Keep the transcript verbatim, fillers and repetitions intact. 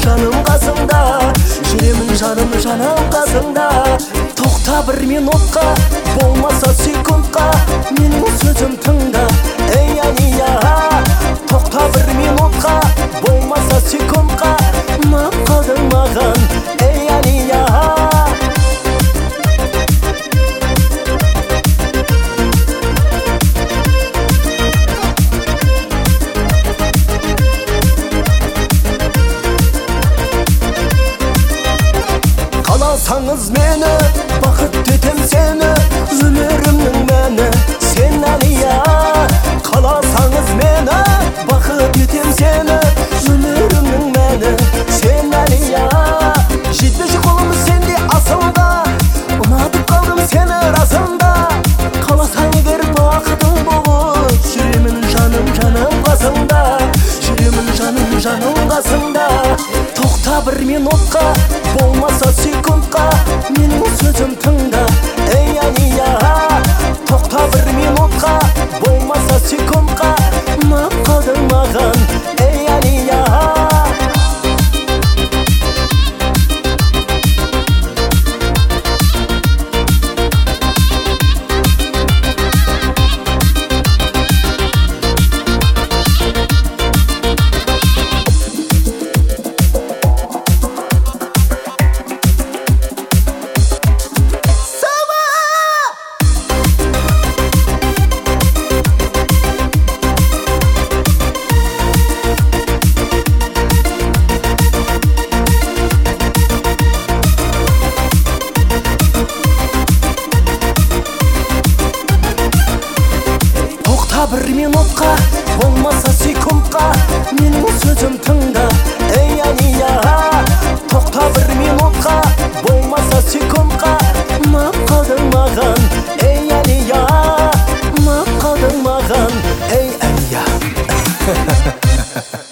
жаным қасыңда, жүремін жаным жаным қасыңда. Тоқта бір минутқа, болмаса секундқа, менің сөзім тыңда, ей Алия. Тоқта бір минутқа, болмаса секундқа, ұнап қалдың маған, ей Алия. Қаласаңыз мені, бақыт етем сені, өмірімнің мәні сен Алия. Қаласаңыз мені, бақыт етем сені, өмірімнің мәні сен Алия. Жетпеші қолымыз сенде асылда, ұнатып қалдым сені расында. Қаласаң егер бақытың болып, жүремін жаным жаным қасыңда, жүремін жаным жаным қасыңда. Тоқта бір минутқа, болмаса секундқа, менің сөзім тыңда, ей Алия. Тоқта бір минутқа, болмаса секундқа, ұнап қалдың маған, ей Алия. Бір минутқа, болмаса секундқа, менің сөзім тыңда, ей Алия. Тоқта бір минутқа, болмаса секундқа, ұнап қалдың маған, ей Алия. Ұнап қалдың маған, ей Алия.